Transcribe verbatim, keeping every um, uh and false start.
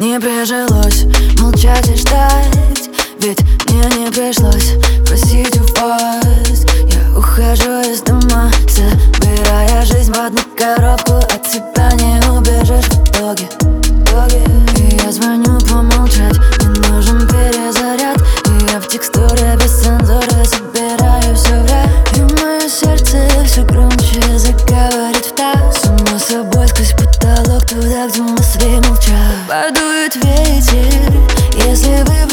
Не прижилось молчать и ждать, ведь мне не пришлось просить у вас. Я ухожу из дома, собирая жизнь в одну коробку. От тебя не убежишь в итоге, в итоге. И я звоню помолчать, мне нужен перезаряд. И я в текстуре без цензуры собираю все в ряд. И мое сердце все громче заговорит в такт. Само собой сквозь потолок, туда, где мысли молчат. Подует ветер, если вы